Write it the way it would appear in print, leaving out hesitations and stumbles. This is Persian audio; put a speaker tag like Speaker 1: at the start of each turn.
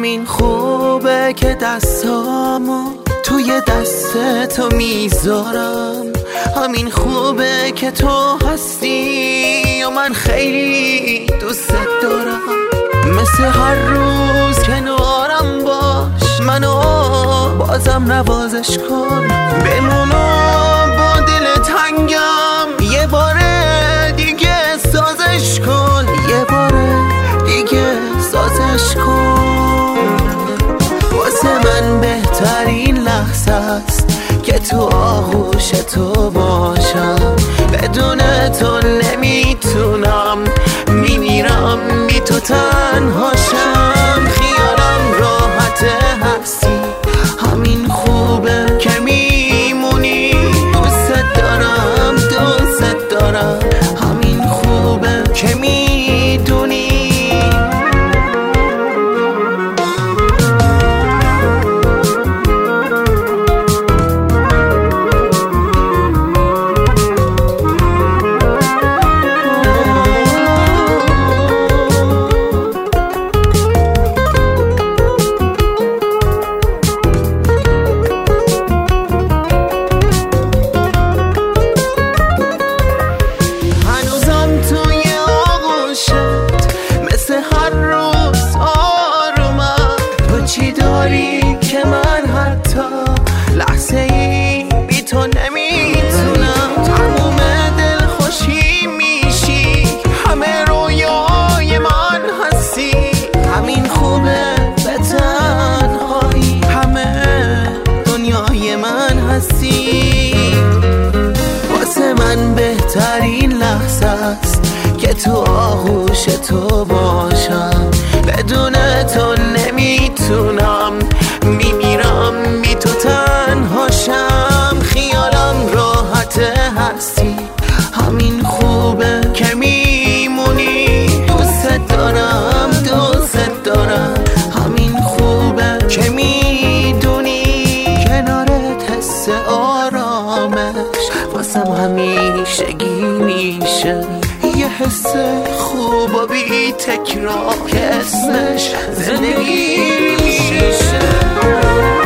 Speaker 1: همین خوبه که دستامو توی دست تو میذارم، همین خوبه که تو هستی و من خیلی دوست دارم. مثل هر روز کنارم باش، منو بازم نوازش کن، بمونم با دل تنگم، یه بار دیگه سازش کن، یه بار دیگه سازش کن. واسه من بهترین لحظه است که تو آغوش تو باشم، بدون تو نمیتونم، میمیرم بی تو تنهاشم. خیالم راحته هستی، همین خوبه که میمونی، دوست دارم دوست دارم، همین خوبه که میدونی. چی داری که من حتی لحظه ای بی تو نمیتونم، تموم دل خوشی میشی، همه رویای من هستی، همین خوبه به تنهایی، همه دنیای من هستی. واسه من بهترین لحظه است که تو آغوش تو باشم، بدون تو نمیتونم، میمیرم بی تو تنهاشم. خیالم راحته هستی، همین خوبه که میمونی، دوست دارم دوست دارم، همین خوبه که میدونی. کنارت حس آرامش واسم همیشگی میشه، یه حس خوب و بی تکرار که اسمش زندگی میشه.